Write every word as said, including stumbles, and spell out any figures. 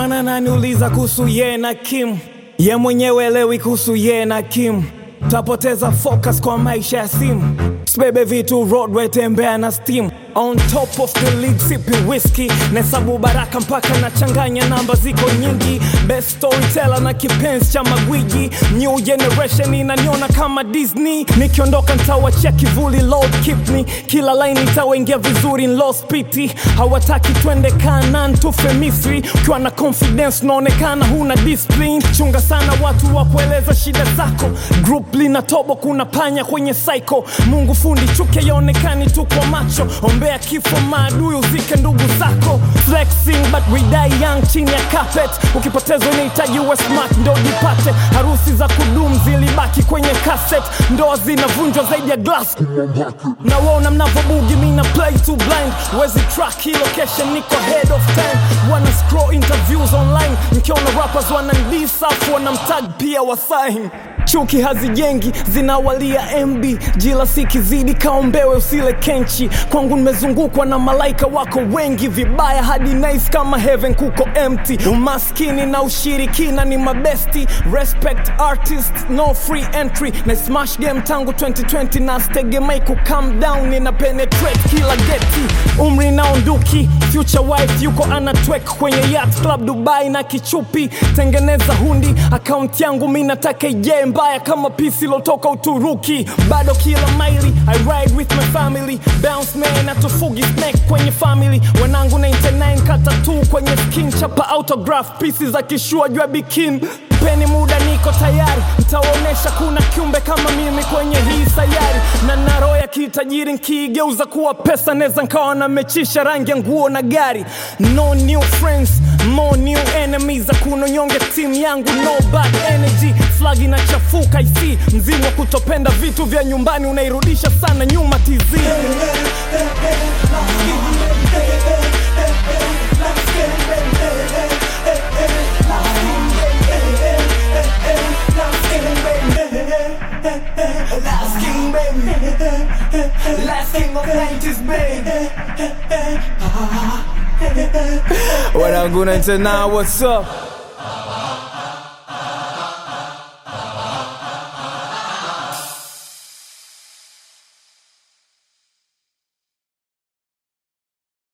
Bwana ananiuliza kuhusu ye na Kim, ye mwenyewe elewi kuhusu ye na Kim. Tapoteza focus kwa maisha ya simu, sibebe vitu roadway, tembea na steam. On top of the league sipping whiskey, nesabu baraka mpaka na changanya namba ziko nyingi. Best storyteller na kipenzi cha magwiji. New generation inaniona kama Disney. Nikiondoka nitawachia kivuli, Lord keep me. Kila line itawaingia vizuri in lost pity. Hawataki twende Canaan tufe Misri. Ukiwa na confidence unaonekana huna discipline. Chunga sana watu wa kueleza shida zako. Group lina tobo, kuna panya kwenye psycho. Mungu fundi chuke yaonekani tu kwa macho. Ombea kifo maadui uzike ndugu zako. Flexing but we die young chini ya carpet. Ukipoteza unahitaji uwe smart ndo jipate. Harusi za kudumu zilibaki kwenye cassette. Ndoa zinavunjwa zaidi ya glass. Na waona mnavobugi mina play too blind. Wezi track hii location niko head of time. Wana scroll interviews online. Mkiona rappers wanandisafu wanamtag pia wasign. Chuki hazijengi zinawalia M B. Jila sikizidi kaombewe usile kenchi. Kwangu nimezungukwa na malaika wako wengi. Vibaya hadi nice kama heaven kuko empty. Umaskini na ushirikina ni mabesti. Respect artists, no free entry. Na smash game tangu twenty twenty. Na stegemai ku calm down. Nina penetrate kila geti. Umri na onduki, future wife yuko anatwek kwenye yacht club Dubai na kichupi. Tengeneza hundi, account yangu minataka ye mbaya kama pisi lotoka Uturuki. Bado kila maili, I ride with my family. Bounce man atufugi snack kwenye family. Wanangu ninety nine kata tu kwenye skin. Chapa autograph pieces za kishua jua bikini. Peni muda niko tayari, nitaonesha kuna kiumbe kama mimi kwenye hii sayari. Na naro ya kitajiri nkigeuza kuwa pesa, neza nkawa na mechisha rangi ya nguo na gari. No new friends, more new enemies. Akuno nyonge team yangu, no bad energy. Flag inachafuka isi, mzimu wa kutopenda vitu vya nyumbani. Unairudisha sana nyuma tizi. Last king, baby. Last king of nineties, baby. Wanangu ninety nine, what's up?